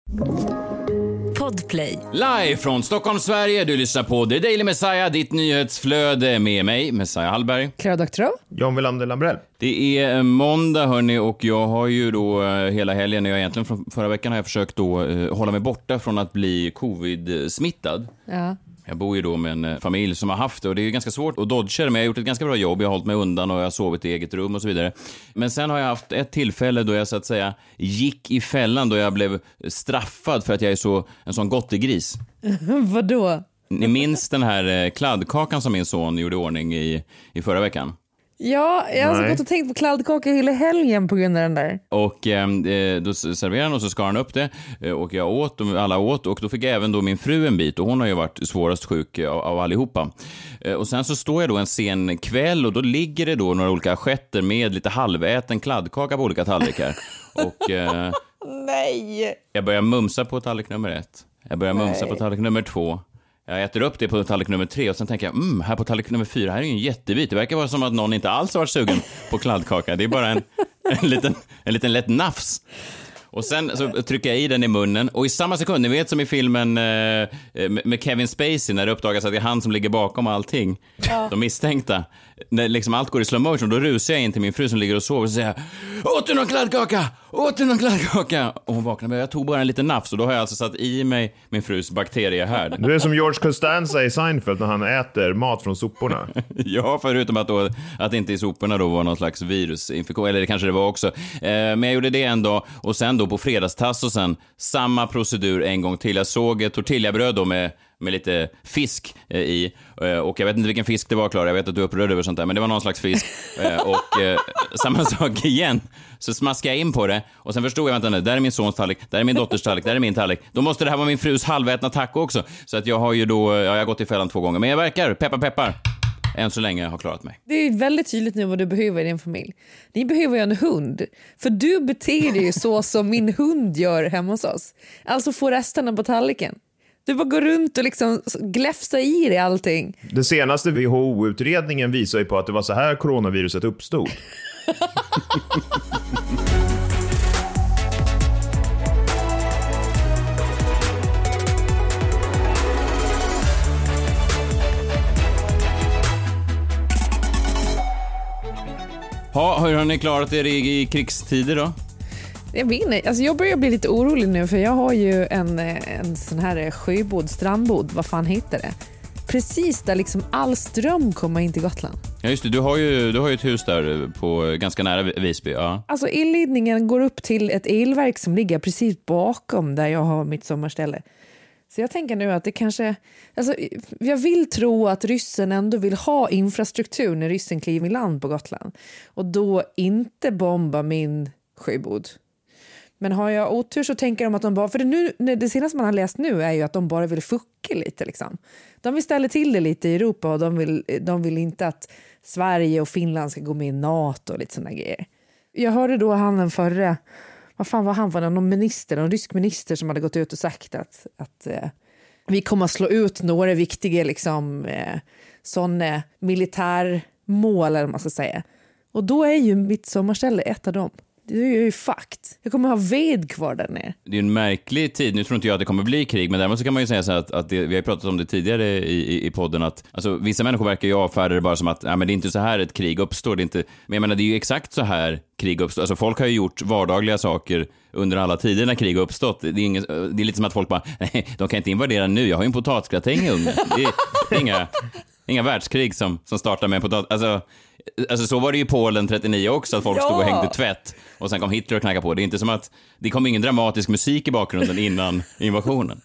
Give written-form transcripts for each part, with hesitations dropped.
Podplay. Live från Stockholm, Sverige. Du lyssnar på The Daily Messiah, ditt nyhetsflöde med mig, Messiah Hallberg. Clara Doktorow. John Wilander Lambrell. Det är måndag, hörni, och jag har ju då hela helgen, jag egentligen från förra veckan har jag försökt då hålla mig borta från att bli covid-smittad. Ja. Jag bor ju då med en familj som har haft det, och det är ju ganska svårt att dodga det, men jag har gjort ett ganska bra jobb. Jag har hållit mig undan och jag har sovit i eget rum och så vidare. Men sen har jag haft ett tillfälle då jag så att säga gick i fällan, då jag blev straffad för att jag är en sån gottegris. Vadå? Ni minns den här kladdkakan som min son gjorde i ordning i förra veckan? Ja, jag har så gått och tänkt på kladdkaka hela helgen på grund av den där. Och då serverade han och så skar han upp det och jag åt och alla åt, och då fick även då min fru en bit, och hon har ju varit svårast sjuk av allihopa. Och sen så står jag då en sen kväll och då ligger det då några olika assietter med lite halväten kladdkaka på olika tallrikar. Och Nej! jag börjar mumsa på tallrik nummer 1. Jag börjar mumsa på tallrik nummer 2. Jag äter upp det på tallrik nummer 3 och sen tänker jag, här på tallrik nummer 4, här är ju en jättebit. Det verkar vara som att någon inte alls har varit sugen på kladdkaka. Det är bara en liten lätt nafs. Och sen så trycker jag i den i munnen, och i samma sekund, ni vet som i filmen med Kevin Spacey, när det uppdagas att det är han som ligger bakom allting, de misstänkta, när liksom allt går i slow motion, då rusar jag in till min fru som ligger och sover och säger, åt du någon kladdkaka? Och hon vaknar med, jag tog bara en liten nafs, och då har jag alltså satt i mig min frus bakteriehärd. Du är som George Costanza i Seinfeld när han äter mat från soporna. Ja, förutom att inte i soporna då var någon slags virusinfektion, eller det kanske det var också. Men jag gjorde det ändå, och sen då på fredagstass och sen samma procedur en gång till. Jag såg ett tortillabröd då med lite fisk i, och jag vet inte vilken fisk det var, Klara, jag vet att du är upprörd över sånt där, men det var någon slags fisk. Och samma sak igen, så smaskade jag in på det, och sen förstod jag, vänta nu, där är min sons tallrik, där är min dotters tallrik, där är min tallrik, då måste det här vara min frus halvätna taco också. Så att jag har ju då, jag har gått i fällan 2 gånger, men jag verkar, peppar, än så länge har klarat mig. Det är väldigt tydligt nu vad du behöver i din familj. Ni behöver ju en hund. För du beter dig ju så som min hund gör hemma hos oss. Alltså få resterna på tallriken. Du bara går runt och liksom gläfsa i dig allting. Den senaste WHO-utredningen visar ju på att det var så här coronaviruset uppstod. Hur har ni klarat er i krigstider då? Jag vet inte, alltså jag börjar bli lite orolig nu, för jag har ju en sån här sjöbod, strandbod, vad fan heter det? Precis där liksom all ström kommer in till Gotland. Ja just det, du har ju ett hus där på ganska nära Visby, ja. Alltså elledningen går upp till ett elverk som ligger precis bakom där jag har mitt sommarställe. Så jag tänker nu att det kanske, alltså jag vill tro att ryssen ändå vill ha infrastruktur när ryssen kliver i land på Gotland. Och då inte bomba min sjöbod. Men har jag otur så tänker de att de bara, för det senaste man har läst nu är ju att de bara vill fucka lite liksom. De vill ställa till det lite i Europa, och de vill inte att Sverige och Finland ska gå med i NATO och lite sådana grejer. Jag hörde då han förra, vad fan var han, någon rysk minister som hade gått ut och sagt att vi kommer att slå ut några viktiga liksom sådana militärmål eller vad man ska säga. Och då är ju mitt sommarställe ett av dem. Det är ju fakt. Jag kommer ha ved kvar där nere. Det är en märklig tid. Nu tror inte jag att det kommer bli krig, men däremot så kan man ju säga så att vi har pratat om det tidigare i podden, att alltså, vissa människor verkar ju avfärda det bara som att men det är inte så här ett krig uppstår. Det är inte, men jag menar, det är ju exakt så här krig uppstår. Alltså folk har ju gjort vardagliga saker under alla tider när krig har uppstått. Det är lite som att folk bara, nej, de kan inte invadera nu. Jag har ju en potatisgratäng i ugnen. Det är inga världskrig som startar med en potatis. Alltså så var det ju i Polen 39 också, att folk stod och hängde tvätt och sen kom Hitler och knackade på. Det är inte som att det kom ingen dramatisk musik i bakgrunden innan invasionen.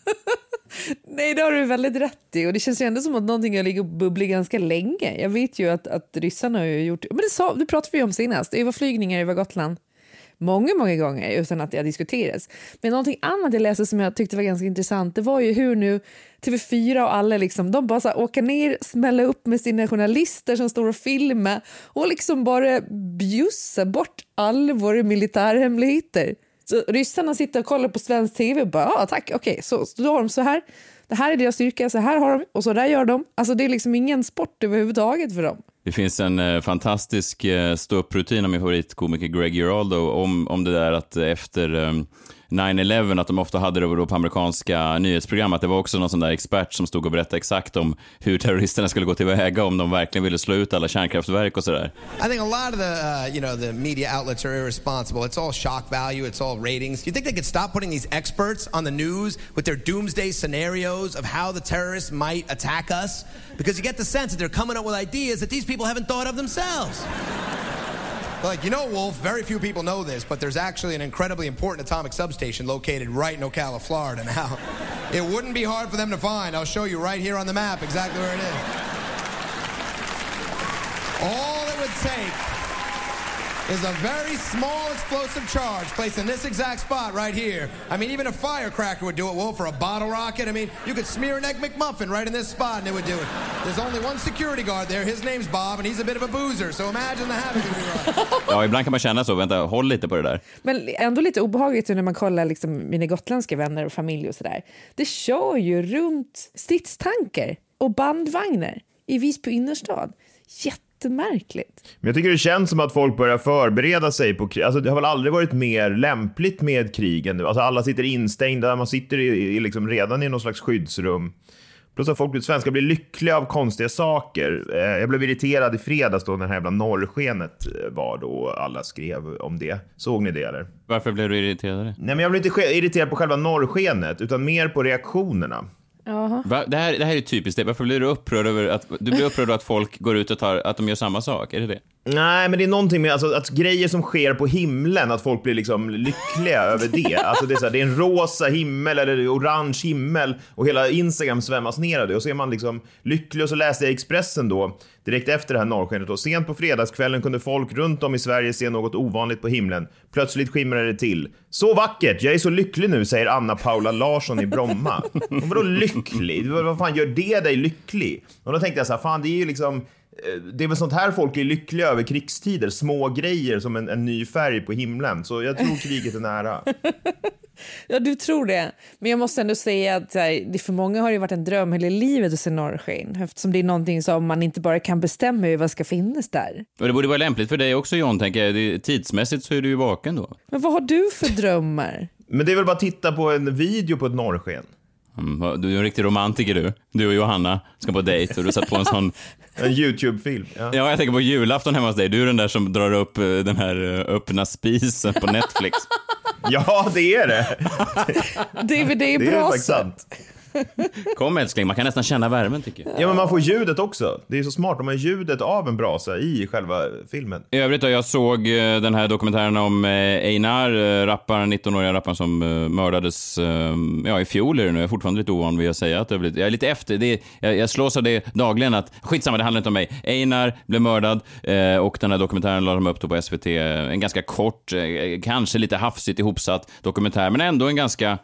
Nej, det har du väldigt rätt i, och det känns ju ändå som att någonting har ligger och bubblar ganska länge. Jag vet ju att ryssarna har gjort, men det pratade vi om senast, överflygningar över Gotland många gånger utan att det har diskuterats. Men någonting annat jag läste som jag tyckte var ganska intressant, det var ju hur nu TV4 och alla liksom, de bara så här, åker ner, smäller upp med sina journalister som står och filmar och liksom bara bjussar bort alla våra militärhemligheter. Så ryssarna sitter och kollar på svensk tv och bara, ja tack, okej, så då har de så här. Det här är deras styrka, så här har de, och så där gör de. Alltså det är liksom ingen sport överhuvudtaget för dem. Det finns en fantastisk ståupprutin av min favoritkomiker Greg Giraldo om det där att efter 9/11, att de ofta hade det då på amerikanska nyhetsprogram, att det var också någon sån där expert som stod och berättade exakt om hur terroristerna skulle gå tillväga om de verkligen ville slå ut alla kärnkraftverk och sådär. I think a lot of the media outlets are irresponsible. It's all shock value, it's all ratings. Do you think they could stop putting these experts on the news with their doomsday scenarios of how the terrorists might attack us? Because you get the sense that they're coming up with ideas that these people haven't thought of themselves. Like, Wolf, very few people know this, but there's actually an incredibly important atomic substation located right in Ocala, Florida now. It wouldn't be hard for them to find. I'll show you right here on the map exactly where it is. All it would take is a very small explosive charge placed in this exact spot right here. I mean, even a firecracker would do it, Wolf, or a bottle rocket. I mean, you could smear an Egg McMuffin right in this spot and it would do it. There's only one security guard there. His name's Bob and he's a bit of a boozer. So imagine the havoc it would be like. Ja, ibland kan man känna så. Vänta, håll lite på det där. Men ändå lite obehagligt när man kollar liksom mina gotländska vänner och familj och sådär. Det kör ju runt stridstanker och bandvagnar i Visby innerstad. Jättemärkligt. Men jag tycker det känns som att folk börjar förbereda sig på krig. Alltså det har väl aldrig varit mer lämpligt med krigen nu. Alltså alla sitter instängda, man sitter liksom redan i någon slags skyddsrum. Plus att folk svenskar blir lyckliga av konstiga saker. Jag blev irriterad i fredags då när det här jävla norrskenet var då alla skrev om det. Såg ni det eller? Varför blev du irriterad? Nej, men jag blev inte irriterad på själva norrskenet utan mer på reaktionerna. Det här är typiskt det. Varför blir du upprörd över att folk går ut och att de gör samma sak? Är det? Nej, men det är någonting med alltså, att grejer som sker på himlen, att folk blir liksom lyckliga över det. Alltså det är så här, det är en rosa himmel eller orange himmel och hela Instagram svämmas ner av det. Och så är man liksom lycklig. Och så läste jag Expressen då direkt efter det här norrskenet. Och sent på fredagskvällen kunde folk runt om i Sverige se något ovanligt på himlen. Plötsligt skimrade det till. Så vackert, jag är så lycklig nu, säger Anna Paula Larsson i Bromma. Och vadå lycklig? Vad fan gör det dig lycklig? Och då tänkte jag så här, fan det är ju liksom... Det är väl sånt här folk är lyckliga över krigstider. Små grejer som en ny färg på himlen. Så jag tror kriget är nära. Ja, du tror det. Men jag måste ändå säga att det för många har det varit en dröm hela livet att se norrsken. Eftersom det är någonting som man inte bara kan bestämma hur vad ska finnas där. Och det borde vara lämpligt för dig också, John, tänker jag. Tidsmässigt så är du ju vaken då. Men vad har du för drömmar? Men det är väl bara att titta på en video på ett norrsken. Du är en riktig romantiker du och Johanna ska på dejt och du satt på en sån... En YouTube-film. Ja, jag tänker på julafton hemma hos dig. Du är den där som drar upp den här öppna spisen på Netflix. Ja, det är det. Det är bra. Det är faktiskt sant. Kom älskling, man kan nästan känna värmen tycker jag. Ja, men man får ljudet också. Det är så smart om man har ljudet av en brasa i själva filmen. I övrigt då, jag såg den här dokumentären om Einar, 19-åriga rapparen som mördades i fjol. Jag är fortfarande lite ovan vid att säga att jag är lite efter. Jag slås av det dagligen att skitsamma, det handlar inte om mig. Einar blev mördad och den här dokumentären lade de upp då på SVT. En ganska kort, kanske lite hafsigt ihopsatt dokumentär, men ändå en ganska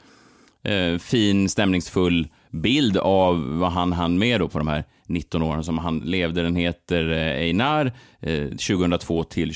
fin, stämningsfull bild av vad han hann med då på de här 19 åren som han levde. Den heter Einar 2002 till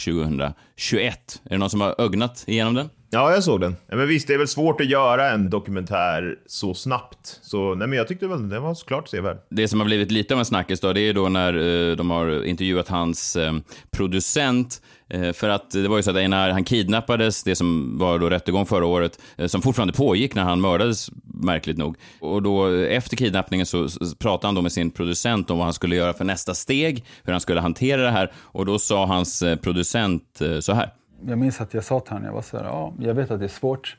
2021. Är det någon som har ögnat igenom den? Ja, jag såg den. Men visst, det är väl svårt att göra en dokumentär så snabbt. Så nej, men jag tyckte väl den var såklart sevärd. Det som har blivit lite av en snackis då, det är då när de har intervjuat hans producent. För att det var ju så att när han kidnappades, det som var då rättegång förra året, som fortfarande pågick när han mördades, märkligt nog. Och då efter kidnappningen så pratade han då med sin producent om vad han skulle göra för nästa steg, hur han skulle hantera det här. Och då sa hans producent så här. Jag minns att jag sa till honom, jag var så här, jag vet att det är svårt,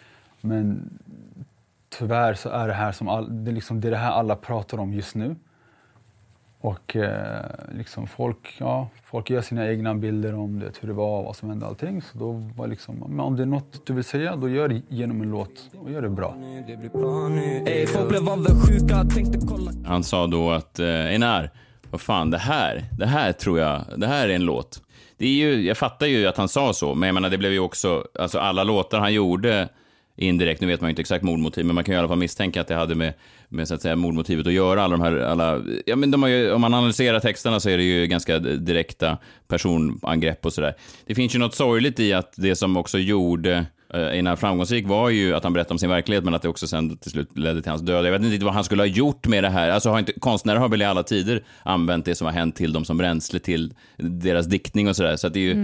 men tyvärr så är det här som det är det här alla pratar om just nu. Och liksom folk gör sina egna bilder om det, hur det var, vad som hände, allting. Så då var liksom, men om det är något du vill säga, då gör det genom en låt och gör det bra. Han sa då att Einar, vad fan, det här tror jag, det här är en låt. Det är ju, jag fattar ju att han sa så, men jag menar, det blev ju också, alltså alla låtar han gjorde indirekt, nu vet man ju inte exakt mordmotiv, men man kan ju i alla fall misstänka att det hade med så att säga mordmotivet att göra. Ja, men de har ju, om man analyserar texterna så är det ju ganska direkta personangrepp och sådär. Det finns ju något sorgligt i att det som också gjorde Einar framgångsrik var ju att han berättade om sin verklighet, men att det också sen till slut ledde till hans död. Jag vet inte vad han skulle ha gjort med det här. Alltså konstnärer har väl i alla tider använt det som har hänt till dem som bränsle till deras diktning och sådär. Så att det är ju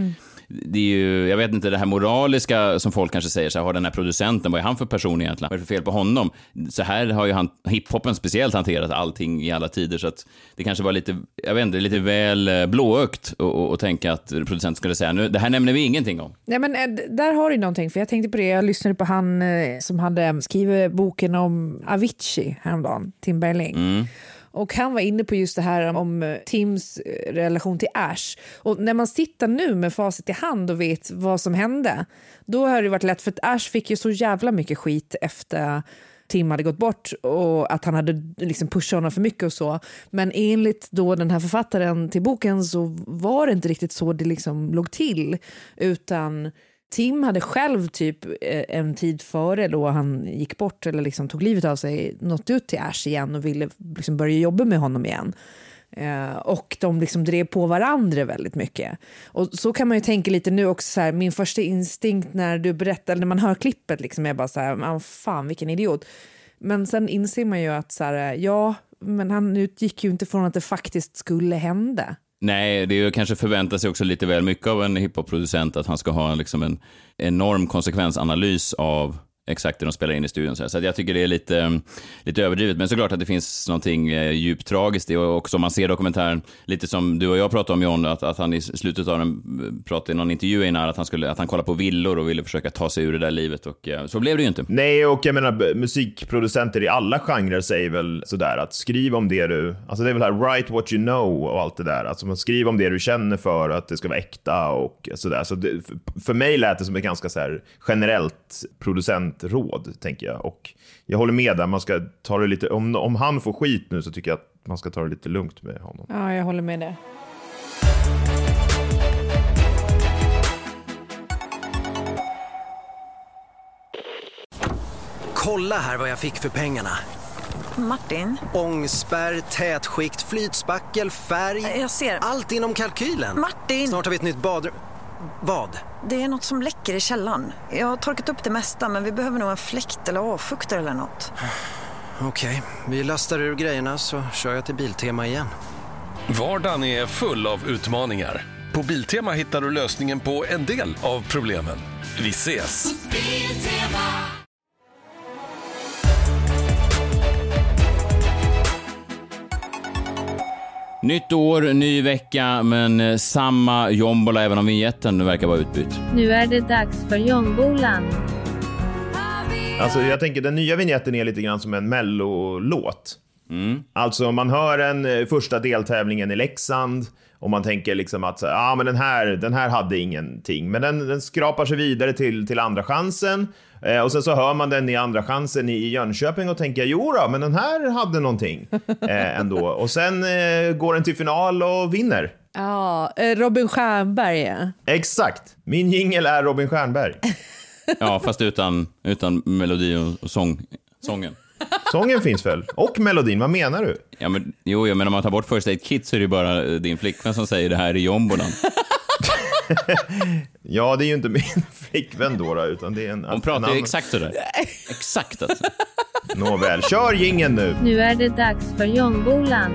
det är ju, jag vet inte, det här moraliska som folk kanske säger så här, har den här producenten, vad är han för person egentligen? Vad är det för fel på honom? Så här har ju hiphopen speciellt hanterat allting i alla tider, så att det kanske var lite, jag vet inte, lite väl blåögt och tänka att producenten skulle säga, nu, det här nämner vi ingenting om. Nej, men där har du någonting, för jag tänkte på det, jag lyssnade på han som hade skrivit boken om Avicii häromdagen, Tim Berling. Och han var inne på just det här om Tims relation till Ash. Och när man sitter nu med facit i hand och vet vad som hände, då har det varit lätt, för att Ash fick ju så jävla mycket skit efter Tim hade gått bort och att han hade liksom pushat honom för mycket och så. Men enligt då den här författaren till boken så var det inte riktigt så det liksom låg till, utan Tim hade själv typ en tid före då han gick bort eller liksom tog livet av sig nått ut till Ash igen och ville liksom börja jobba med honom igen. Och de liksom drev på varandra väldigt mycket. Och så kan man ju tänka lite nu också så här, min första instinkt när du berättar, när man hör klippet liksom är bara så här, fan vilken idiot. Men sen inser man ju att så här, ja, men han utgick ju inte från att det faktiskt skulle hända. Nej, det är ju kanske förväntar sig också lite väl mycket av en hiphop-producent att han ska ha liksom en enorm konsekvensanalys av exakt det de spelar in i studion. Så jag tycker det är lite överdrivet. Men såklart att det finns någonting djupt tragiskt i, och också man ser dokumentären lite som du och jag pratade om, John, att han i slutet av den pratade i någon intervju innan att han kollar på villor och ville försöka ta sig ur det där livet, och så blev det ju inte. Nej, och jag menar musikproducenter i alla genrer säger väl sådär att skriv om det du, alltså det är väl här write what you know och allt det där, alltså man skriver om det du känner för att det ska vara äkta och sådär. Så det, för mig lät det som ett ganska så här generellt producentråd, tänker jag, och jag håller med där, man ska ta det lite, om han får skit nu så tycker jag att man ska ta det lite lugnt med honom. Ja, jag håller med det. Kolla här vad jag fick för pengarna. Martin? Ångspärr, tätskikt, flytspackel, färg. Jag ser. Allt inom kalkylen. Martin! Snart har vi ett nytt badrum. Vad? Det är något som läcker i källaren. Jag har torkat upp det mesta, men vi behöver nog en fläkt eller avfuktare eller något. Okej, vi lastar ur grejerna så kör jag till Biltema igen. Vardagen är full av utmaningar. På Biltema hittar du lösningen på en del av problemen. Vi ses! Nytt år, ny vecka, men samma jombola även om vignetten verkar vara utbytt. Nu är det dags för jombolan. Alltså jag tänker den nya vignetten är lite grann som en mellolåt. Alltså man hör en första deltävlingen i Leksand och man tänker liksom att men den här hade ingenting, men den skrapar sig vidare till andra chansen. Och sen så hör man den i andra chansen i Jönköping och tänker jo då, men den här hade någonting ändå. Och sen går den till final och vinner. Ja, Robin Stjernberg. Ja. Exakt, min jingle är Robin Stjernberg. Ja, fast utan melodi och sången. Sången finns väl? Och melodin, vad menar du? Ja, men, men om man tar bort First Aid Kit så är det bara din flickvän som säger det här i jombolan. Ja, det är ju inte min flickvän då, utan det är en... Hon pratar ju exakt sådär. Exakt alltså. Nåväl, kör jingeln nu. Nu är det dags för jombolan.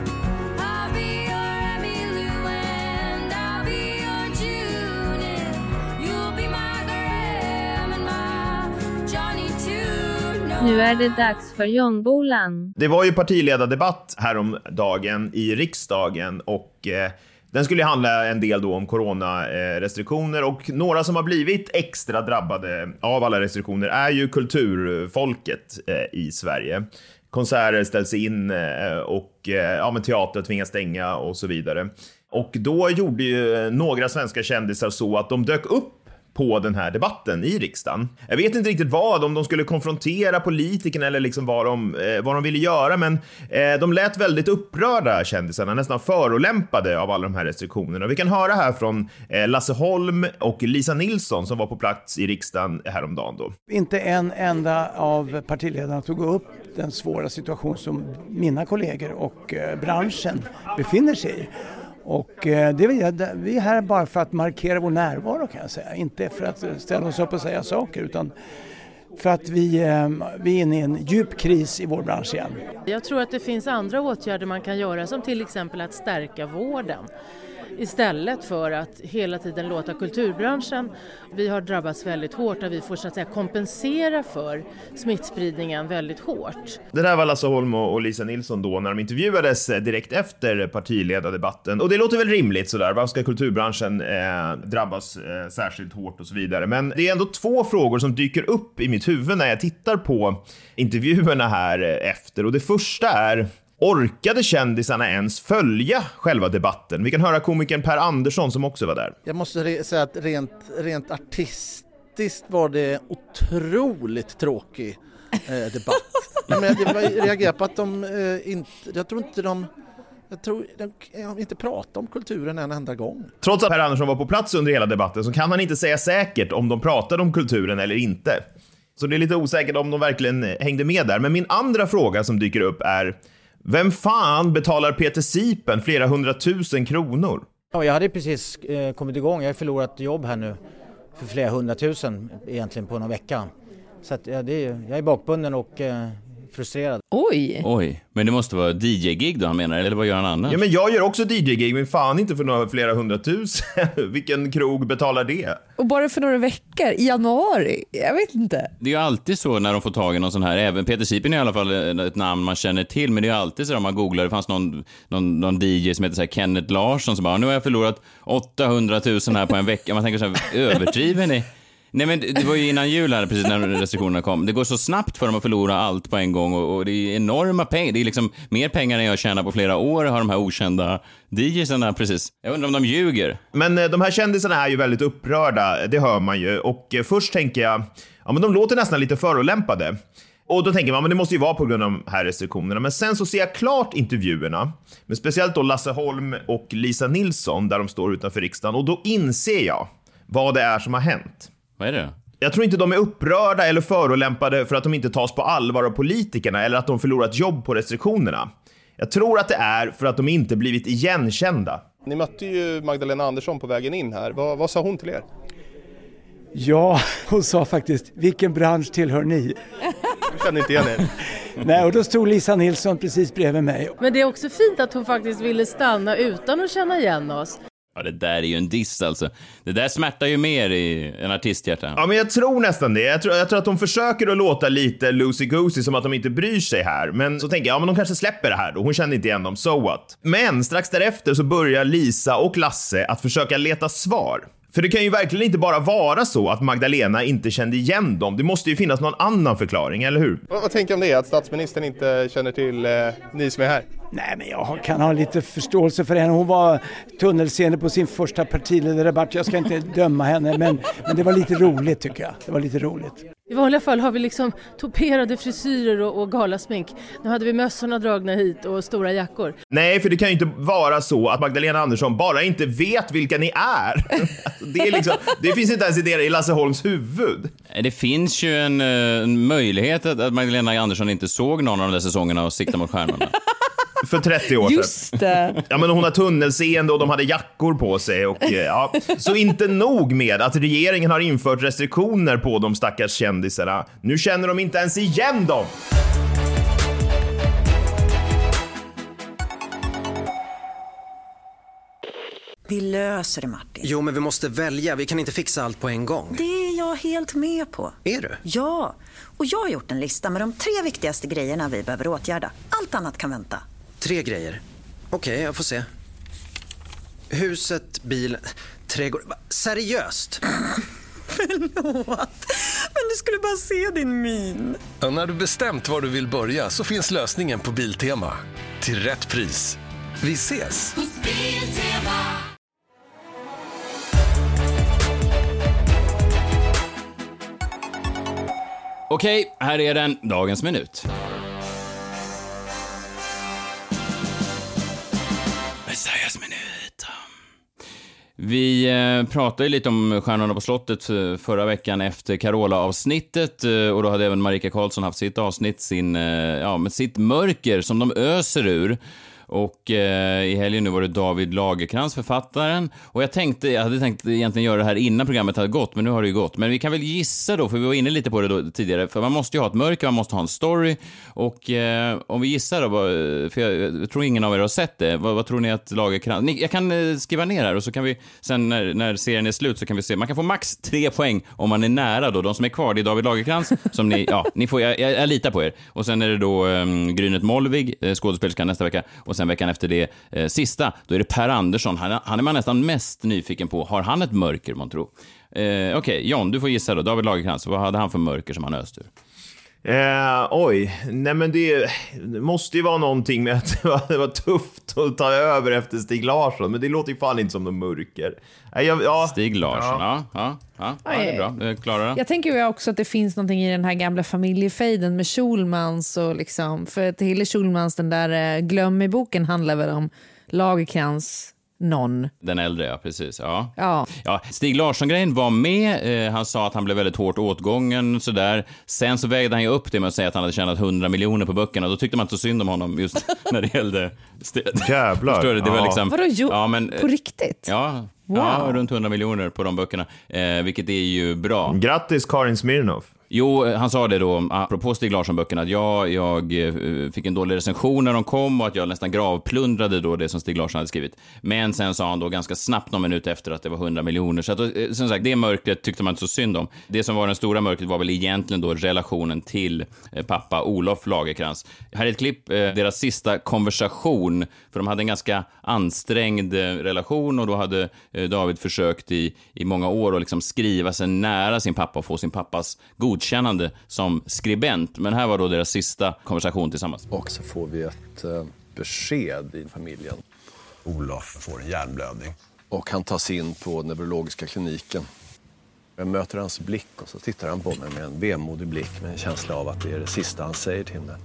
Nu är det dags för jombolan. Det var ju partiledardebatt häromdagen i riksdagen och den skulle handla en del då om coronarestriktioner, och några som har blivit extra drabbade av alla restriktioner är ju kulturfolket i Sverige. Konserter ställs in och men teater tvingas stänga och så vidare. Och då gjorde ju några svenska kändisar så att de dök upp på den här debatten i riksdagen. Jag vet inte riktigt om de skulle konfrontera politikerna eller liksom vad de ville göra, men de lät väldigt upprörda, kändisarna, nästan förolämpade av alla de här restriktionerna. Vi kan höra här från Lasse Holm och Lisa Nilsson som var på plats i riksdagen häromdagen då. Inte en enda av partiledarna tog upp den svåra situation som mina kollegor och branschen befinner sig i. Och vi är här bara för att markera vår närvaro, kan jag säga. Inte för att ställa oss upp och säga saker, utan för att vi är inne i en djup kris i vår bransch igen. Jag tror att det finns andra åtgärder man kan göra, som till exempel att stärka vården. istället för att hela tiden låta kulturbranschen. Vi har drabbats väldigt hårt och vi får så att säga kompensera för smittspridningen väldigt hårt. Det där var Lasse Holm och Lisa Nilsson då när de intervjuades direkt efter partiledardebatten. Och det låter väl rimligt sådär, varför ska kulturbranschen drabbas särskilt hårt och så vidare. Men det är ändå två frågor som dyker upp i mitt huvud när jag tittar på intervjuerna här efter. Och det första är: orkade kändisarna ens följa själva debatten? Vi kan höra komikern Per Andersson som också var där. Jag måste säga att rent artistiskt var det otroligt tråkig debatt. Jag reagerar på att de inte pratar om kulturen en enda gång. Trots att Per Andersson var på plats under hela debatten så kan han inte säga säkert om de pratade om kulturen eller inte. Så det är lite osäkert om de verkligen hängde med där. Men min andra fråga som dyker upp är: vem fan betalar Peter Sipen flera 100 000 kronor? Ja, jag hade precis kommit igång. Jag har förlorat jobb här nu för flera 100 000 egentligen på någon vecka. Så att, jag är bakbunden och frustrerad. Oj, men det måste vara DJ-gig då han menar, eller vad gör han annars? Ja, men jag gör också DJ-gig, men fan inte för några flera 100 000. Vilken krog betalar det? Och bara för några veckor, i januari, jag vet inte. Det är ju alltid så när de får tag i någon sån här, även Peter Sipen är i alla fall ett namn man känner till, men det är ju alltid så om man googlar, det fanns någon DJ som heter så här Kenneth Larsson som bara, nu har jag förlorat 800 000 här på en vecka. Man tänker så här, överdriven ni? Nej, men det var ju innan jul här, precis när restriktionerna kom. Det går så snabbt för dem att förlora allt på en gång och det är enorma pengar. Det är liksom mer pengar än jag tjänar på flera år, har de här okända DJsarna precis. Jag undrar om de ljuger. Men de här kändisarna är ju väldigt upprörda, det hör man ju. Och först tänker jag, ja men de låter nästan lite förolämpade. Och då tänker man, men det måste ju vara på grund av de här restriktionerna. Men sen så ser jag klart intervjuerna, men speciellt då Lasse Holm och Lisa Nilsson där de står utanför riksdagen. Och då inser jag vad det är som har hänt. Vad är det? Jag tror inte de är upprörda eller förolämpade för att de inte tas på allvar av politikerna eller att de förlorat jobb på restriktionerna. Jag tror att det är för att de inte blivit igenkända. Ni mötte ju Magdalena Andersson på vägen in här. Vad sa hon till er? Ja, hon sa faktiskt, vilken bransch tillhör ni? Jag känner inte igen er. Nej, och då stod Lisa Nilsson precis bredvid mig. Men det är också fint att hon faktiskt ville stanna utan att känna igen oss. Ja, det där är ju en diss alltså. Det där smärtar ju mer i en artisthjärta. Ja, men jag tror nästan det. Jag tror att de försöker att låta lite loosey-goosey, som att de inte bryr sig här. Men så tänker jag, ja men de kanske släpper det här då. Hon kände inte igen dem, so what? Men strax därefter så börjar Lisa och Lasse att försöka leta svar. För det kan ju verkligen inte bara vara så att Magdalena inte kände igen dem. Det måste ju finnas någon annan förklaring, eller hur? Vad tänker du om det? Att statsministern inte känner till ni som är här? Nej, men jag kan ha lite förståelse för henne. Hon var tunnelseende på sin första partiledardebatt. Jag ska inte döma henne, men det var lite roligt tycker jag. Det var lite roligt. I vanliga fall har vi liksom toperade frisyrer och galasmink. Nu hade vi mössorna dragna hit och stora jackor. Nej, för det kan ju inte vara så att Magdalena Andersson bara inte vet vilka ni är. Det är liksom, det finns inte ens idéer i Lasse Holms huvud. Det finns ju en möjlighet att Magdalena Andersson inte såg någon av de där säsongerna och siktade mot stjärnorna. För 30 år sedan. Just det. Ja, men hon har tunnelseende och de hade jackor på sig. Och, ja. Så inte nog med att regeringen har infört restriktioner på de stackars kändisarna. Nu känner de inte ens igen dem. Vi löser det, Martin. Jo, men vi måste välja. Vi kan inte fixa allt på en gång. Det är jag helt med på. Är du? Ja, och jag har gjort en lista med de 3 viktigaste grejerna vi behöver åtgärda. Allt annat kan vänta. 3 grejer. Okej, jag får se. Huset, bil, trädgård. Seriöst? Förlåt, men du skulle bara se din min. Ja, när du bestämt var du vill börja så finns lösningen på Biltema. Till rätt pris. Vi ses! Okej, här är den. Dagens minut. Messias minut. Vi pratade ju lite om Stjärnorna på slottet förra veckan efter Carola-avsnittet, och då hade även Marika Karlsson haft sitt avsnitt, med sitt mörker som de öser ur. Och i helgen nu var det David Lagercrantz, författaren. Och jag hade tänkt egentligen göra det här innan programmet hade gått, men nu har det ju gått. Men vi kan väl gissa då, för vi var inne lite på det då tidigare. För man måste ju ha ett mörker, man måste ha en story. Och om vi gissar då, för jag tror ingen av er har sett det. Vad tror ni att Lagercrantz... Jag kan skriva ner här och så kan vi sen när serien är slut så kan vi se. Man kan få max 3 poäng om man är nära då. De som är kvar, det är David Lagercrantz som ni får, jag litar på er. Och sen är det då Grynet Molvig, skådespelerskan nästa vecka. Och sen veckan efter det sista, då är det Per Andersson. Han är man nästan mest nyfiken på. Har han ett mörker, man tror? Okej, John, du får gissa då. David Lagercrantz, vad hade han för mörker som han öste ur? Nej men det måste ju vara någonting med att det var tufft att ta över efter Stig Larsson, men det låter ju fan inte som någon mörker. Stig Larsson, ja, det är bra. Klara. Jag tänker ju också att det finns någonting i den här gamla familjefejden med Schulmans och liksom, för att Hille Schulmans, den där Glöm i boken handlar väl om Lagercrantz någon. Den äldre, ja, precis. Ja. Stig Larsson-grejen var med. Han sa att han blev väldigt hårt åtgången sådär. Sen så vägde han ju upp det med att säga att han hade tjänat 100 miljoner på böckerna. Då tyckte man inte så synd om honom just när det gällde... Jävlar. Förstår du? Det var liksom... Vadå, på riktigt? Ja. Wow. Ja, runt 100 miljoner på de böckerna, vilket är ju bra. Grattis Karin Smirnoff. Jo, han sa det då, apropå Stig Larsson-böckerna, att jag fick en dålig recension när de kom och att jag nästan gravplundrade då det som Stig Larsson hade skrivit. Men sen sa han då ganska snabbt någon minut efter att det var 100 miljoner. Så att, som sagt, det mörkret tyckte man inte så synd om. Det som var den stora mörkret var väl egentligen då relationen till pappa Olof Lagercrantz. Här är ett klipp, deras sista konversation, för de hade en ganska ansträngd relation och då hade David försökt i många år att liksom skriva sig nära sin pappa och få sin pappas godkännande som skribent. Men här var då deras sista konversation tillsammans. Och så får vi ett besked i familjen. Olof får en hjärnblödning. Och han tas in på neurologiska kliniken. Jag möter hans blick och så tittar han på mig med en vemodig blick med en känsla av att det är det sista han säger till mig.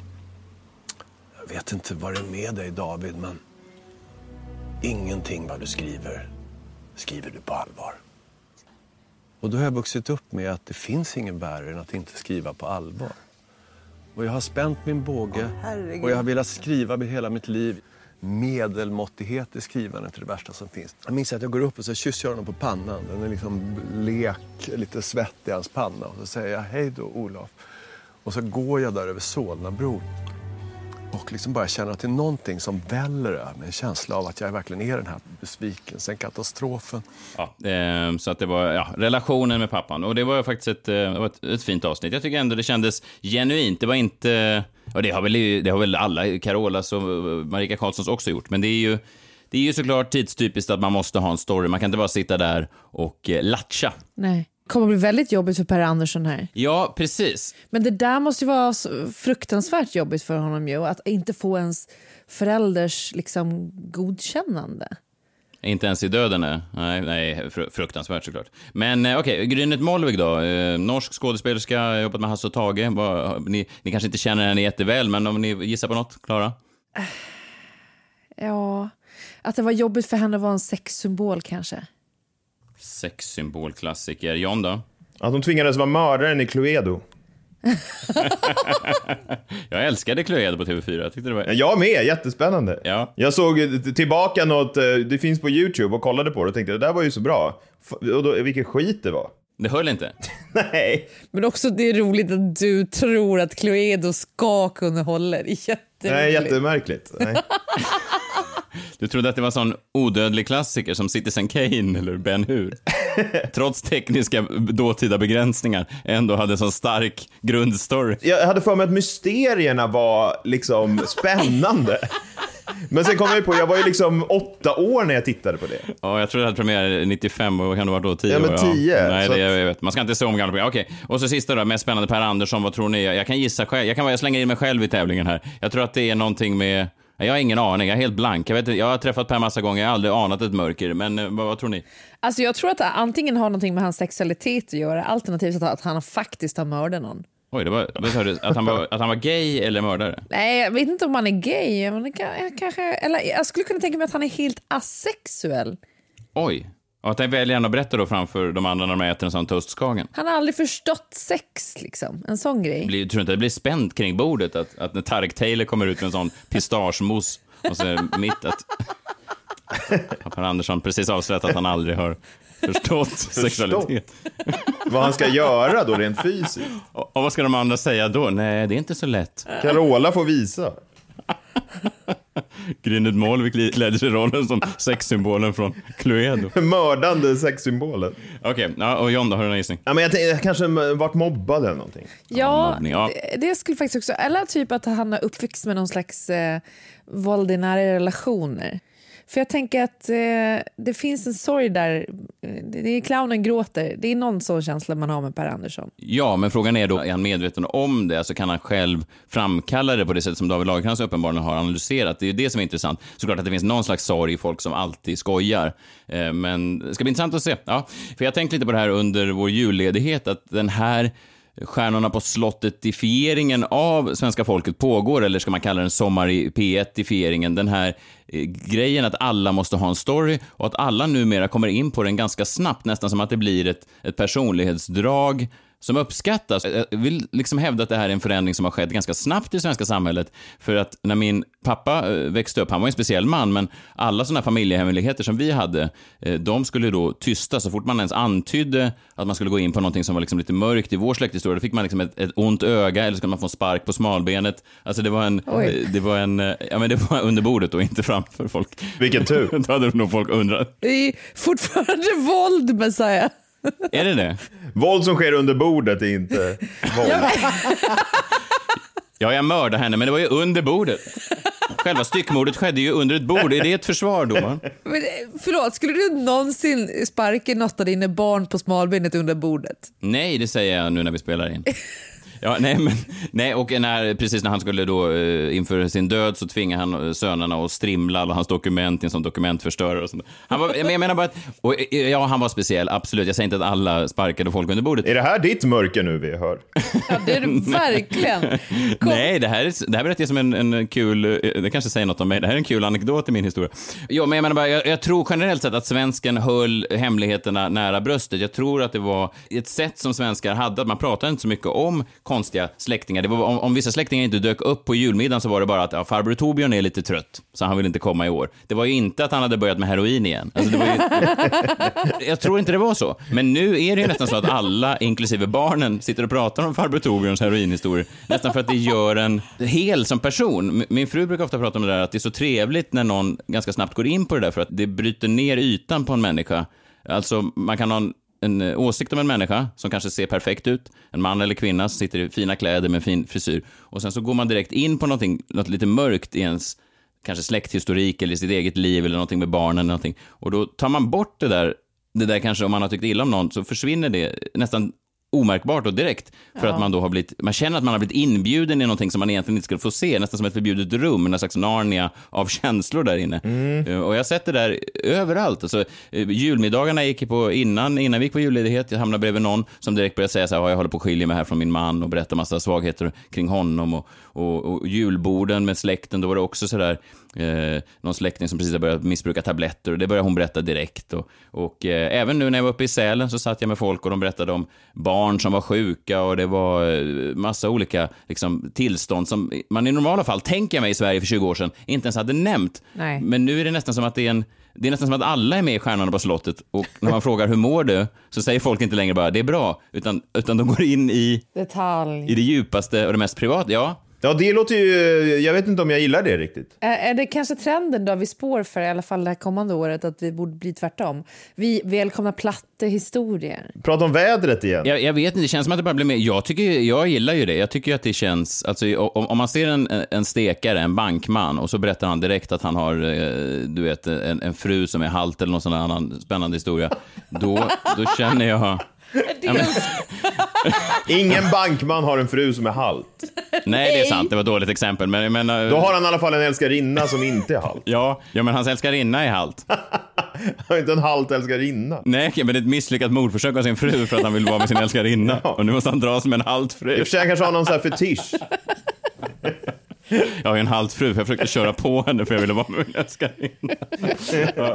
Jag vet inte vad det är med dig, David, men ingenting vad du skriver du på allvar. Och då har jag vuxit upp med att det finns ingen värre än att inte skriva på allvar. Och jag har spänt min båge och jag har velat skriva med hela mitt liv. Medelmåttighet i skrivandet är det värsta som finns. Jag minns att jag går upp och så kysser jag honom på pannan. Den är liksom lek, lite svett i hans panna. Och så säger jag, hej då Olof. Och så går jag där över Solnabro. Och liksom bara känner att det är någonting som väller över mig. En känsla av att jag verkligen är den här besvikelsen, katastrofen. Ja, så att det var relationen med pappan. Och det var faktiskt ett fint avsnitt. Jag tycker ändå det kändes genuint. Det var inte... Och det har väl alla, Carolas och Marika Karlssons också gjort. Men det är ju såklart tidstypiskt att man måste ha en story. Man kan inte bara sitta där och latcha. Nej. Kommer bli väldigt jobbigt för Per Andersson här. Ja, precis. Men det där måste ju vara fruktansvärt jobbigt för honom ju. Att inte få ens förälders liksom godkännande. Inte ens i döden, nej, fruktansvärt såklart. Men okej, Grynet Molvig då. Norsk skådespelerska, jobbat med Hasse och Tage. Ni kanske inte känner henne jätteväl, men om ni gissar på något, Klara? Ja, att det var jobbigt för henne att vara en sexsymbol kanske. Sexsymbolklassiker. John då? Att de tvingades vara mördaren i Cluedo. Jag älskade Cluedo på TV4. Jag tyckte det var... Jag med, jättespännande. Ja. Jag såg tillbaka något, det finns på YouTube, och kollade på det och tänkte, det där var ju så bra. Och då, vilken skit det var. Det höll inte. Nej. Men också det är roligt att du tror att Cluedo ska kunna hålla. Det är jätteroligt. Nej, jättemärkligt. Nej. Du trodde att det var en sån odödlig klassiker som Citizen Kane eller Ben Hur. Trots tekniska dåtida begränsningar ändå hade en sån stark grundstory. Jag hade för mig att mysterierna var liksom spännande. Men sen kom jag på, jag var ju liksom 8 år när jag tittade på det. Ja, jag tror det hade premiär 95 och kan det vara då 10 år. Ja, men 10. Nej, det, jag vet. Man ska inte se om gamla program. Okej, och så sista då, mest spännande, Per Andersson, vad tror ni? Jag kan gissa själv. Jag slänger in mig själv i tävlingen här. Jag tror att det är någonting med... Jag har ingen aning, jag är helt blank. Jag har träffat Per massa gånger, jag har aldrig anat ett mörker. Men vad tror ni? Alltså jag tror att det antingen har någonting med hans sexualitet att göra, alternativt att han faktiskt har mördat någon. Oj, det var att han var gay eller mördare? Nej, jag vet inte om han är gay. Men jag skulle kunna tänka mig att han är helt asexuell. Oj, och att han väljer gärna att berätta då framför de andra när de äter en sån toastskagen. Han har aldrig förstått sex, liksom. En sån grej. Tror du inte det blir spänt kring bordet att när Tarek Taylor kommer ut med en sån pistagemos Och så är det mitt att Per Andersson precis avslöjat att han aldrig har förstått sexualitet. Vad han ska göra då rent fysiskt. Och vad ska de andra säga då? Nej, det är inte så lätt. Carola får visa. Grynet Målvik ledde sig rollen som sexsymbolen från Cluedo. Mördande sexsymbolen. Okej, ja, och John då, har du en gissning? Ja, men jag kanske varit mobbad eller någonting. Ja, mobbning, ja. Det skulle faktiskt också... Eller typ att han har uppväxt med någon slags våld i nära relationer. För jag tänker att det finns en sorg där. Det är clownen gråter. Det är någon sån känsla man har med Per Andersson. Ja, men frågan är då, är han medveten om det? Alltså kan han själv framkalla det på det sätt som David Lagercrantz uppenbarligen har analyserat? Det är ju det som är intressant. Såklart att det finns någon slags sorg i folk som alltid skojar. Men det ska bli intressant att se. Ja, för jag tänkte lite på det här under vår julledighet, att den här Stjärnorna på slottet-ifieringen av svenska folket pågår, eller ska man kalla den sommar i P1-ifieringen, den här grejen att alla måste ha en story och att alla numera kommer in på den ganska snabbt, nästan som att det blir ett personlighetsdrag som uppskattas. Jag vill liksom hävda att det här är en förändring som har skett ganska snabbt i det svenska samhället, för att när min pappa växte upp, han var en speciell man, men alla sådana familjehemligheter som vi hade, de skulle då tysta så fort man ens antydde att man skulle gå in på någonting som var liksom lite mörkt i vår släkthistoria. Då fick man liksom ett ont öga, eller så kunde man få en spark på smalbenet. Alltså det var under bordet och inte framför folk. Vilken tur. Då hade nog folk undrat. Det är fortfarande våld, Messiah. Är det? Våld som sker under bordet är inte våld. Ja, jag mördade henne, men det var ju under bordet. Själva styckmordet skedde ju under ett bord. Är det ett försvar då? Men, förlåt, skulle du någonsin sparka något av dina barn på smalbenet under bordet? Nej, det säger jag nu när vi spelar in. Ja, och precis när han skulle då inför sin död så tvingade han sönerna att strimla alla hans dokument i en sån dokumentförstörare och sånt. Jag menar bara att, han var speciell, absolut. Jag säger inte att alla sparkade folk under bordet. Är det här ditt mörker nu vi hör? Ja, det är det verkligen. Nej, det här berättar jag som en kul, det kanske säger något om mig. Det här är en kul anekdot i min historia. Ja, men jag menar bara, jag tror generellt sett att svensken höll hemligheterna nära bröstet. Jag tror att det var ett sätt som svenskar hade, att man pratade inte så mycket om konstiga släktingar. Det var, om vissa släktingar inte dök upp på julmiddagen så var det bara att farbror Torbjörn är lite trött så han vill inte komma i år. Det var ju inte att han hade börjat med heroin igen. Alltså det var ju, jag tror inte det var så. Men nu är det ju nästan så att alla, inklusive barnen, sitter och pratar om farbror Torbjörns heroinhistorier. Nästan för att det gör en hel som person. Min fru brukar ofta prata om det där, att det är så trevligt när någon ganska snabbt går in på det där, för att det bryter ner ytan på en människa. Alltså man kan ha en åsikt om en människa som kanske ser perfekt ut, en man eller kvinna som sitter i fina kläder med fin frisyr, och sen så går man direkt in på något lite mörkt i ens kanske släkthistorik eller sitt eget liv eller någonting med barnen eller någonting, och då tar man bort det där kanske, om man har tyckt illa om någon så försvinner det nästan omärkbart och direkt, för att man då man känner att man har blivit inbjuden i någonting som man egentligen inte skulle få se, nästan som ett förbjudet rum, en slags Narnia av känslor där inne. Och jag har sett det där överallt. Alltså, julmiddagarna gick på innan vi gick på julledighet, jag hamnade bredvid någon som direkt började säga så här, jag håller på att skilja mig här från min man, och berätta massa svagheter kring honom, och julborden med släkten, då var det också så där någon släkting som precis har börjat missbruka tabletter, och det började hon berätta direkt, och även nu när jag var uppe i Sälen så satt jag med folk och de berättade om barn som var sjuka, och det var massa olika liksom, tillstånd som man i normala fall, tänker jag mig, i Sverige för 20 år sedan inte ens hade nämnt. Nej. Men nu är det nästan som att det är nästan som att alla är med i Stjärnorna på slottet, och när man frågar hur mår du, så säger folk inte längre bara det är bra, utan de går in i detalj, i det djupaste och det mest privata. Ja, det låter ju, jag vet inte om jag gillar det riktigt. Är det kanske trenden då vi spår för, i alla fall det här kommande året, att vi borde bli tvärtom? Vi välkomnar platta historier. Prata om vädret igen. Jag vet inte, det känns som att det bara blir mer. Jag gillar ju det. Jag tycker att det känns, alltså om man ser en stekare, en bankman, och så berättar han direkt att han har du vet, en fru som är halt eller någon sån annan spännande historia. Då känner jag... Ingen bankman har en fru som är halt. Nej, det är sant, det var ett dåligt exempel, men då har han i alla fall en älskarinna som inte är halt. Ja, men hans älskarinna är halt. Han har inte en halt älskarinna. Nej, men det är ett misslyckat mordförsök av sin fru för att han vill vara med sin älskarinna. Och nu måste han dras med en halt fru. I och för sig kanske har någon sån här fetisch. Jag har ju en halvt fru, för jag försökte köra på henne för jag ville vara med min älskarinna. Ja.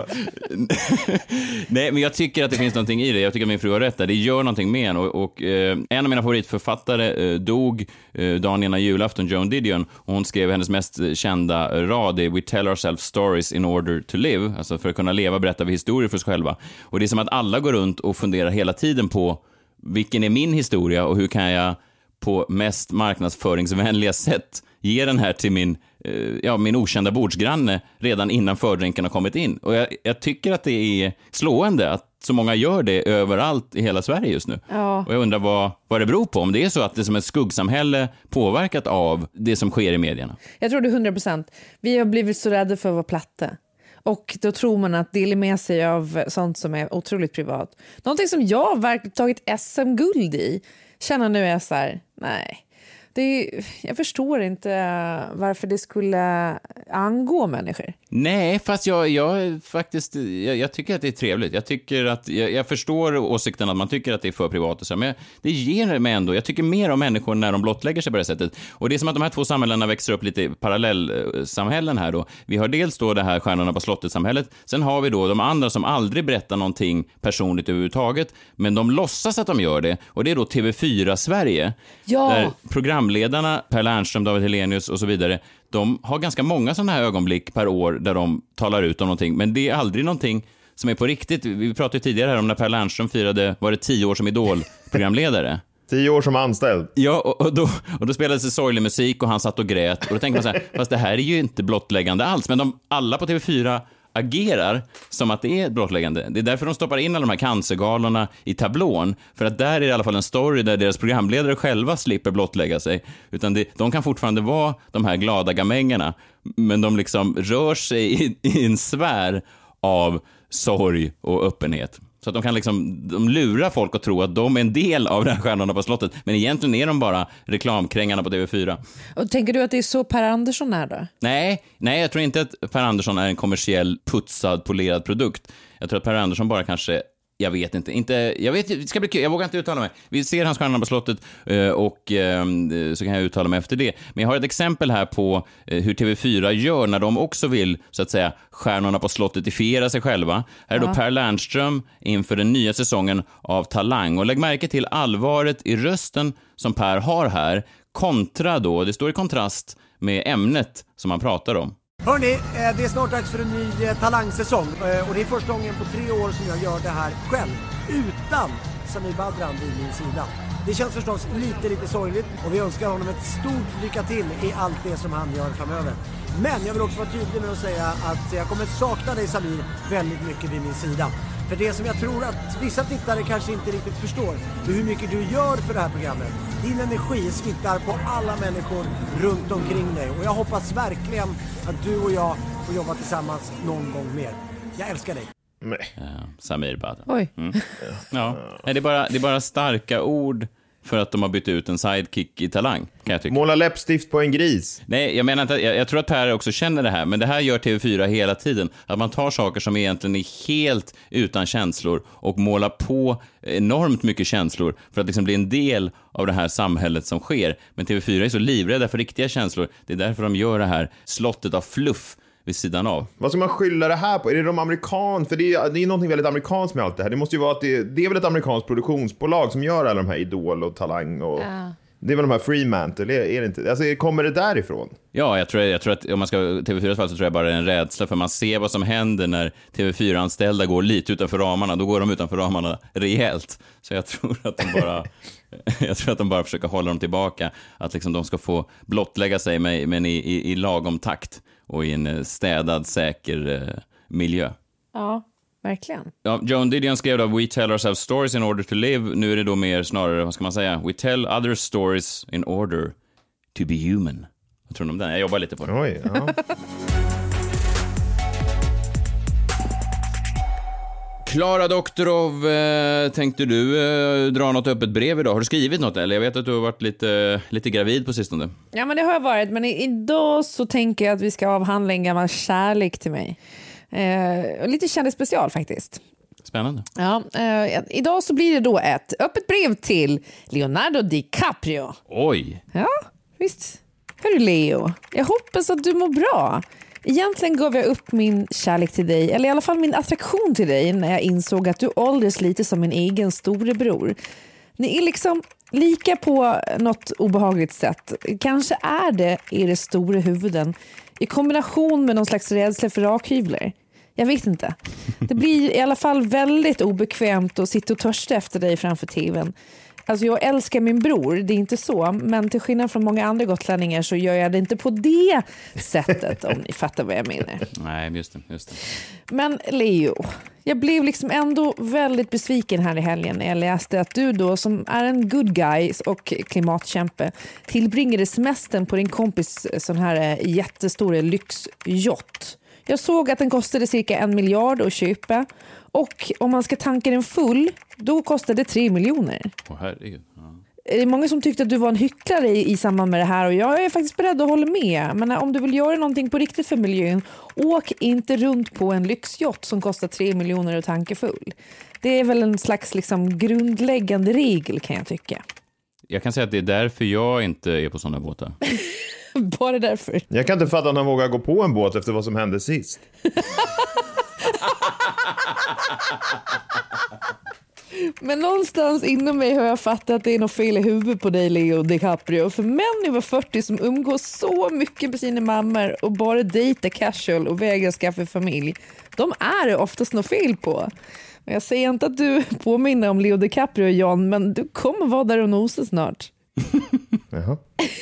Nej, men jag tycker att det finns någonting i det. Jag tycker att min fru har rätt där. Det gör någonting med en. Och en av mina favoritförfattare dog dagen innan julafton, Joan Didion. Och hon skrev hennes mest kända rad, We tell ourselves stories in order to live. Alltså för att kunna leva berättar vi historier för oss själva. Och det är som att alla går runt och funderar hela tiden på vilken är min historia och hur kan jag på mest marknadsföringsvänliga sätt ge den här till min okända bordsgranne redan innan fördrinken har kommit in. Och jag tycker att det är slående att så många gör det överallt i hela Sverige just nu. Ja. Och jag undrar vad det beror på. Om det är så att det är som ett skuggsamhälle påverkat av det som sker i medierna. Jag tror det 100%. Vi har blivit så rädda för att vara platta. Och då tror man att dela med sig av sånt som är otroligt privat. Någonting som jag verkligen tagit SM-guld i känner nu är så här, nej. Jag förstår inte varför det skulle angå människor. Nej, fast jag tycker att det är trevligt. Jag tycker att jag förstår åsikten att man tycker att det är för privat och så, men det ger mig ändå. Jag tycker mer om människor när de blottlägger sig på det sättet. Och det är som att de här två samhällena växer upp lite parallellsamhällen här då. Vi har dels då det här Stjärnorna på slottet-samhället. Sen har vi då de andra som aldrig berättar någonting personligt överhuvudtaget, men de låtsas att de gör det. Och det är då TV4 Sverige. Ja. Där programledarna Per Lernström, David Hellenius och så vidare, de har ganska många sådana här ögonblick per år där de talar ut om någonting, men det är aldrig någonting som är på riktigt. Vi pratade ju tidigare här om när Per Lernström firade, var det 10 år som Idol-programledare? 10 år som anställd. Ja, och då spelades det sorglig musik och han satt och grät. Och då tänkte man så här, fast det här är ju inte blottläggande alls. Men alla på TV4 agerar som att det är blottläggande. Det är därför de stoppar in alla de här cancergalorna i tablån. För att där är det i alla fall en story där deras programledare själva slipper blottlägga sig. Utan de kan fortfarande vara de här glada gamängerna. Men de liksom rör sig i en sfär av sorg och öppenhet. Så att de kan de lurar folk att tro att de är en del av den här Stjärnorna på slottet. Men egentligen är de bara reklamkrängarna på TV4. Och tänker du att det är så Per Andersson är då? Nej, jag tror inte att Per Andersson är en kommersiell, putsad, polerad produkt. Jag tror att Per Andersson bara kanske... Jag vet inte, det ska bli kul, jag vågar inte uttala mig. Vi ser hans Stjärnorna på slottet och så kan jag uttala mig efter det. Men jag har ett exempel här på hur TV4 gör när de också vill, så att säga, Stjärnorna på slottet-ifiera sig själva. Här är då Per Lernström inför den nya säsongen av Talang. Och lägg märke till allvaret i rösten som Per har här, kontra då, det står i kontrast med ämnet som han pratar om. Hörrni, det är snart dags för en ny talangsäsong och det är första gången på 3 år som jag gör det här själv, utan Samir Badran vid min sida. Det känns förstås lite sorgligt och vi önskar honom ett stort lycka till i allt det som han gör framöver. Men jag vill också vara tydlig med att säga att jag kommer sakna dig, Samir, väldigt mycket vid min sida. För det som jag tror att vissa tittare kanske inte riktigt förstår är hur mycket du gör för det här programmet. Din energi smittar på alla människor runt omkring dig och jag hoppas verkligen att du och jag får jobba tillsammans någon gång mer. Jag älskar dig. Samir Badran. Oj. Ja. Det är bara starka ord för att de har bytt ut en sidekick i Talang, kan jag tycka. Måla läppstift på en gris. Nej, jag menar inte, jag tror att Per också känner det här, men det här gör TV4 hela tiden. Att man tar saker som egentligen är helt utan känslor och målar på enormt mycket känslor för att bli en del av det här samhället som sker. Men TV4 är så livrädda för riktiga känslor. Det är därför de gör det här slottet av fluff vid sidan av. Vad ska man skylla det här på? Är det de amerikanska? För det är någonting väldigt amerikanskt med allt det här. Det måste ju vara att det är väl ett amerikanskt produktionsbolag som gör alla de här Idol och Talang och... Det är väl de här Fremantle, är det inte? Alltså, kommer det därifrån? Ja, jag tror att om man ska TV4 fall så tror jag bara det är en rädsla för man ser vad som händer när TV4-anställda går lite utanför ramarna. Då går de utanför ramarna rejält. Så jag tror att de bara försöker hålla dem tillbaka. Att de ska få blottlägga sig men i lagom takt och i en städad, säker miljö. Ja, verkligen. Ja, Joan Didion skrev då We tell ourselves stories in order to live. Nu är det då mer snarare, vad ska man säga? We tell other stories in order to be human. Jag tror om den. Jag jobbar lite på det. Oj, ja. Klara Doktorov, tänkte du dra något öppet brev idag? Har du skrivit något eller? Jag vet att du har varit lite gravid på sistone. Ja, men det har jag varit. Men idag så tänker jag att vi ska avhandla en gammal kärlek till mig. Lite kändisspecial faktiskt. Spännande. Ja, idag så blir det då ett öppet brev till Leonardo DiCaprio. Oj! Ja, visst. Hörru Leo, jag hoppas att du mår bra. Egentligen gav jag upp min kärlek till dig, eller i alla fall min attraktion till dig, när jag insåg att du åldras lite som min egen storebror. Ni är liksom lika på något obehagligt sätt. Kanske är det era stora huvuden i kombination med någon slags rädsla för rakhyvlar. Jag vet inte. Det blir i alla fall väldigt obekvämt att sitta och törsta efter dig framför tvn. Alltså jag älskar min bror, det är inte så. Men till skillnad från många andra gotlänningar så gör jag det inte på det sättet, om ni fattar vad jag menar. Nej, just det. Men Leo, jag blev liksom ändå väldigt besviken här i helgen när jag läste att du då, som är en good guy och klimatkämpe, tillbringade semestern på din kompis sån här jättestora lyxjott. Jag såg att den kostade cirka 1 miljard att köpa. Och om man ska tanka den full, då kostade det 3 miljoner. Herregud. Ja. Det är många som tyckte att du var en hycklare i samband med det här. Och jag är faktiskt beredd att hålla med. Men om du vill göra någonting på riktigt för miljön, åk inte runt på en lyxjott som kostar 3 miljoner att tanka full. Det är väl en slags liksom grundläggande regel, kan jag tycka. Jag kan säga att det är därför jag inte är på sådana båtar. Bara därför. Jag kan inte fatta att han vågar gå på en båt efter vad som hände sist. Men någonstans inom mig har jag fattat att det är något fel i huvudet på dig, Leo DiCaprio. För män över 40 som umgås så mycket med sina mammor och bara dejtar casual och vägrar skaffa familj, de är det oftast något fel på. Jag säger inte att du påminner om Leo DiCaprio, John, men du kommer vara där och nosa snart. Jaha.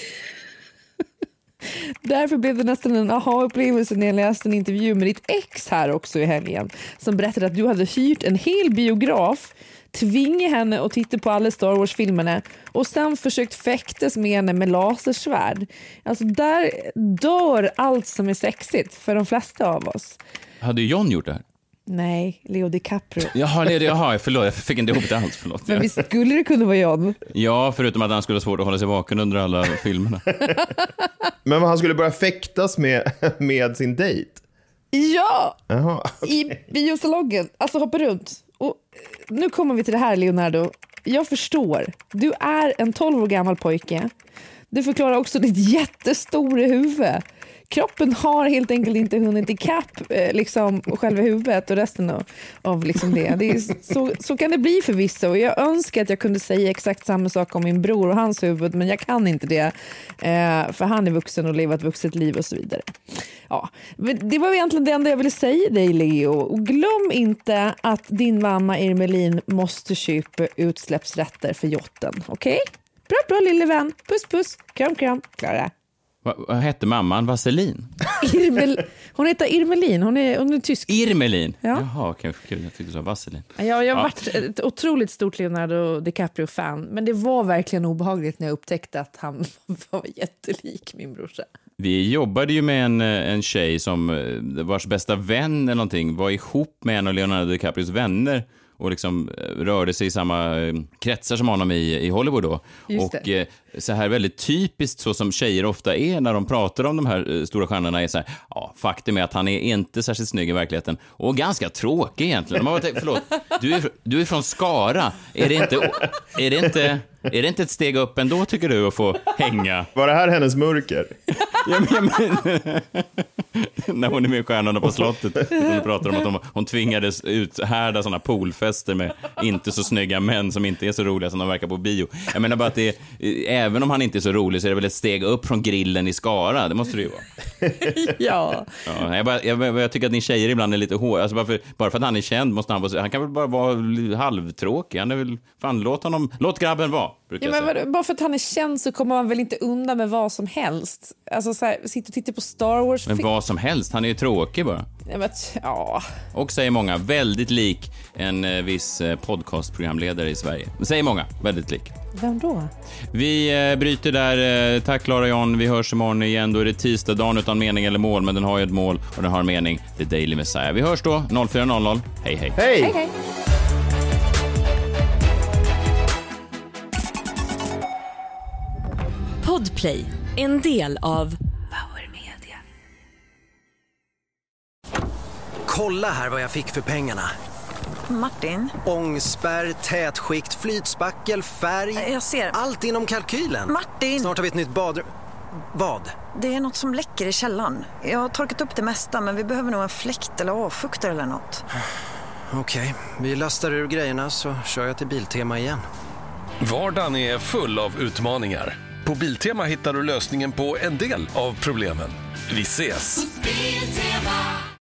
Därför blev det nästan en aha-upplevelse när jag läste en intervju med ditt ex här också i helgen, som berättade att du hade hyrt en hel biograf, tvingat henne att titta på alla Star Wars-filmerna och sen försökt fäktas med henne med lasersvärd. Alltså där dör allt som är sexigt för de flesta av oss. Hade John gjort det här? Nej, Leo DiCaprio. Jaha, förlåt, jag fick inte ihop det alls, förlåt. Men visst skulle det kunna vara John? Ja, förutom att han skulle ha svårt att hålla sig vaken under alla filmerna. Men han skulle börja fäktas med sin dejt? Ja, Jaha, okay. I biosalongen, alltså hoppa runt. Och nu kommer vi till det här, Leonardo. Jag förstår, du är en 12 år gammal pojke. Det förklarar också ditt jättestora huvud. Kroppen har helt enkelt inte hunnit ikapp liksom själva huvudet och resten av liksom det. Det är så kan det bli för vissa, och jag önskar att jag kunde säga exakt samma sak om min bror och hans huvud, men jag kan inte det för han är vuxen och lever ett vuxet liv och så vidare. Ja, det var egentligen det enda jag ville säga dig, Leo, och glöm inte att din mamma Irmelin måste köpa utsläppsrätter för jotten, okej? Bra lille vän, puss, kram, Klara. Vad hette mamman? Vaselin? Hon heter Irmelin. Hon är tysk. Irmelin? Ja. Jaha, okej. Jag tyckte du sa Vaselin. Jag har varit ett otroligt stort Leonardo DiCaprio-fan. Men det var verkligen obehagligt när jag upptäckte att han var jättelik min brorsa. Vi jobbade ju med en tjej vars bästa vän eller någonting var ihop med en av Leonardo DiCaprios vänner och liksom rörde sig i samma kretsar som honom i Hollywood då. Just och så här väldigt typiskt så som tjejer ofta är när de pratar om de här stora stjärnorna är så här, ja, faktum är att han är inte särskilt snygg i verkligheten och ganska tråkig egentligen. Förlåt, du är från Skara. Är det inte ett steg upp ändå, tycker du, att få hänga? Var det här hennes mörker? Ja, men, när hon är med stjärnorna på slottet, hon pratar om att hon tvingades uthärda sådana poolfester med inte så snygga män som inte är så roliga som de verkar på bio. Jag menar bara att även om han inte är så rolig så är det väl ett steg upp från grillen i Skara. Det måste det ju vara. Ja. Jag tycker att ni tjejer ibland är lite hårda. Alltså bara för att han är känd måste han kan väl bara vara halvtråkig. Han är väl, fan, låt grabben vara. Ja, men bara för att han är känd så kommer man väl inte undan med vad som helst. Alltså så här, sitta och titta på Star Wars. Men vad som helst, han är ju tråkig bara. Ja. Och säger många, väldigt lik en viss podcastprogramledare i Sverige. Säger många, väldigt lik. Vem då? Vi bryter där. Tack Clara John, vi hörs imorgon igen. Då är det tisdag, dagen utan mening eller mål, men den har ju ett mål och den har en mening. The Daily Messiah. Vi hörs då 04:00. Hej. Hej. Podplay, en del av Power Media. Kolla här vad jag fick för pengarna. Martin? Ångspärr, tätskikt, flytspackel, färg. Jag ser. Allt inom kalkylen. Martin! Snart har vi ett nytt badrum. Vad? Det är något som läcker i källan. Jag har torkat upp det mesta, men vi behöver nog en fläkt eller avfuktare eller något. Okej, vi lastar ur grejerna så kör jag till Biltema igen. Vardagen är full av utmaningar. På Biltema hittar du lösningen på en del av problemen. Vi ses!